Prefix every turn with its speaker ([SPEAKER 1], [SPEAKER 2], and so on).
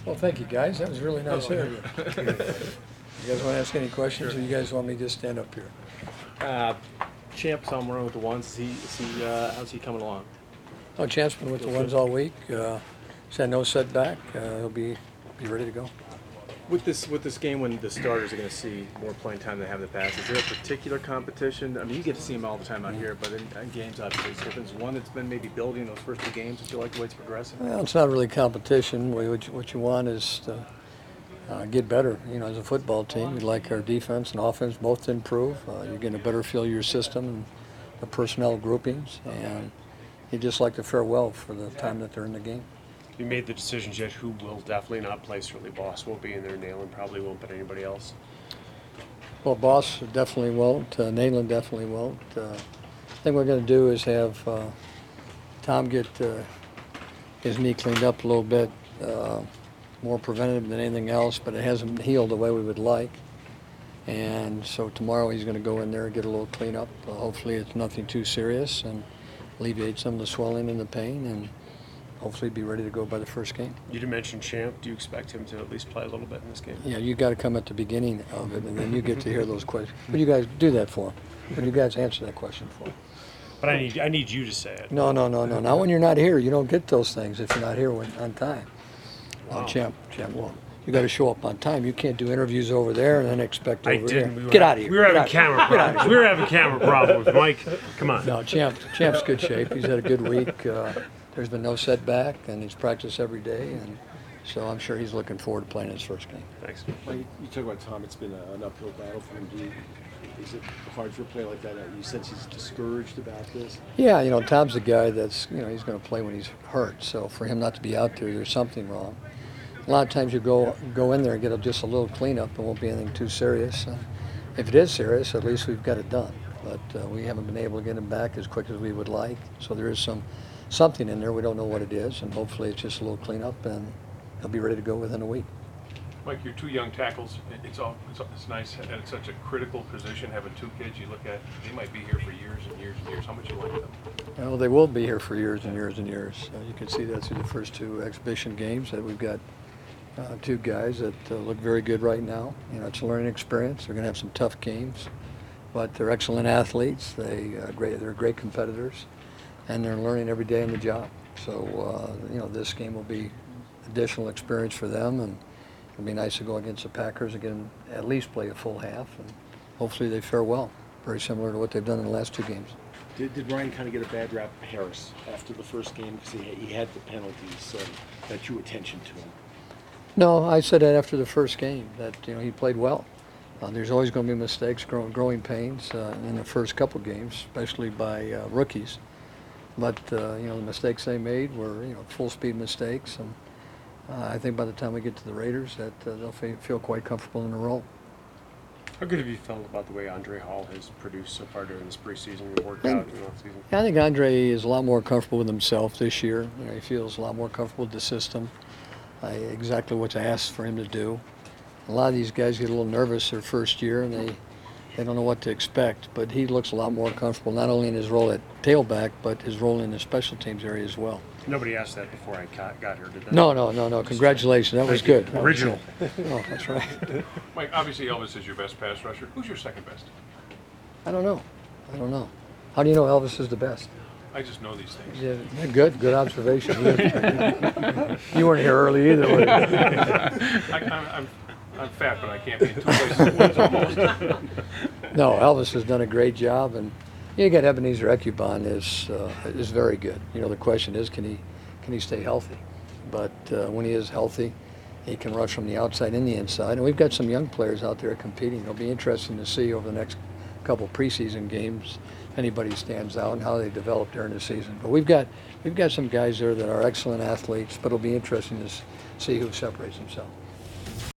[SPEAKER 1] Well, thank you, guys. That was really nice hearing you. You guys want to ask any questions, or you guys want me to just stand up here?
[SPEAKER 2] Champ saw him run with the ones. How's he coming along?
[SPEAKER 1] Oh, Champ's been with the ones all week. He's had no setback. He'll be ready to go.
[SPEAKER 2] With this game, when the starters are going to see more playing time than they have in the past, is there a particular competition? I mean, you get to see him all the time out here, but in games, obviously, it's different. Is one that's been maybe building those first two games that you like the way it's progressing?
[SPEAKER 1] Well, it's not really competition. What you want is to get better. You know, as a football team, we'd like our defense and offense both to improve. You're getting a better feel of your system and the personnel groupings, and you just like to fare well for the time that they're in the game.
[SPEAKER 3] You made the decisions yet who will definitely not play. Certainly Boss won't be in there. Nalen probably won't, but anybody else?
[SPEAKER 1] Well, Boss definitely won't. Nayland definitely won't. I think what we're going to do is have Tom get his knee cleaned up a little bit, more preventative than anything else, but it hasn't healed the way we would like. And so tomorrow he's going to go in there and get a little cleanup. Hopefully it's nothing too serious and alleviate some of the swelling and the pain, and hopefully be ready to go by the first game.
[SPEAKER 3] You did mention Champ. Do you expect him to at least play a little bit in this game?
[SPEAKER 1] Yeah, you got to come at the beginning of it, and then you get to hear those questions. But you guys do that for him. But you guys answer that question for him.
[SPEAKER 3] But I need you to say it.
[SPEAKER 1] No. Not when you're not here. You don't get those things if you're not here on time.
[SPEAKER 3] Wow.
[SPEAKER 1] Champ won't. You got to show up on time. You can't do interviews over there and then expect over here.
[SPEAKER 3] We
[SPEAKER 1] Get out of here.
[SPEAKER 3] We were having camera problems. We were having camera problems, Mike. Come on.
[SPEAKER 1] No, Champ's good shape. He's had a good week. There's been no setback, and he's practiced every day, and so I'm sure he's looking forward to playing his first game.
[SPEAKER 3] Thanks.
[SPEAKER 4] Well, you talk about Tom. It's been an uphill battle for him. Is it hard for a player like that? You sense he's discouraged about this?
[SPEAKER 1] Yeah, you know, Tom's a guy that's, you know, he's going to play when he's hurt. So for him not to be out there, there's something wrong. A lot of times you go in there and get just a little cleanup. It won't be anything too serious. If it is serious, at least we've got it done. But we haven't been able to get him back as quick as we would like. So there is something in there. We don't know what it is, and hopefully it's just a little cleanup, and he'll be ready to go within a week.
[SPEAKER 5] Mike, your two young tackles, it's nice, and it's such a critical position, having two kids you look at, they might be here for years and years and years. How much you like them?
[SPEAKER 1] Well, they will be here for years and years and years. You can see that through the first two exhibition games that we've got two guys that look very good right now. You know, it's a learning experience. They're going to have some tough games, but they're excellent athletes. They're great competitors, and they're learning every day in the job. So, you know, this game will be additional experience for them, and it'll be nice to go against the Packers and get them at least play a full half, and hopefully they fare well, very similar to what they've done in the last two games.
[SPEAKER 4] Did Ryan kind of get a bad rap, Harris, after the first game because he had the penalties that drew attention to him?
[SPEAKER 1] No, I said that after the first game, that, you know, he played well. There's always going to be mistakes, growing pains in the first couple games, especially by rookies. But, you know, the mistakes they made were, you know, full-speed mistakes. And I think by the time we get to the Raiders that they'll feel quite comfortable in the role.
[SPEAKER 3] How good have you felt about the way Andre Hall has produced so far during this preseason and worked out in the offseason?
[SPEAKER 1] I think Andre is a lot more comfortable with himself this year. You know, he feels a lot more comfortable with the system, exactly what's asked for him to do. A lot of these guys get a little nervous their first year, and they don't know what to expect, but he looks a lot more comfortable, not only in his role at tailback, but his role in the special teams area as well.
[SPEAKER 3] Nobody asked that before I got here, did they?
[SPEAKER 1] No. Congratulations. That was good.
[SPEAKER 3] Original.
[SPEAKER 1] Oh, that's right.
[SPEAKER 5] Mike, obviously Elvis is your best pass rusher. Who's your second best?
[SPEAKER 1] I don't know. How do you know Elvis is the best?
[SPEAKER 5] I just know these things.
[SPEAKER 1] Yeah, good observation. You weren't here early either, were you?
[SPEAKER 5] I'm fat, but I can't be in two places at once almost.
[SPEAKER 1] No, Elvis has done a great job, and you got Ebenezer Ecubon is very good. You know, the question is, can he stay healthy? But when he is healthy, he can rush from the outside and the inside. And we've got some young players out there competing. It'll be interesting to see over the next couple preseason games if anybody stands out and how they develop during the season. But we've got some guys there that are excellent athletes, but it'll be interesting to see who separates himself.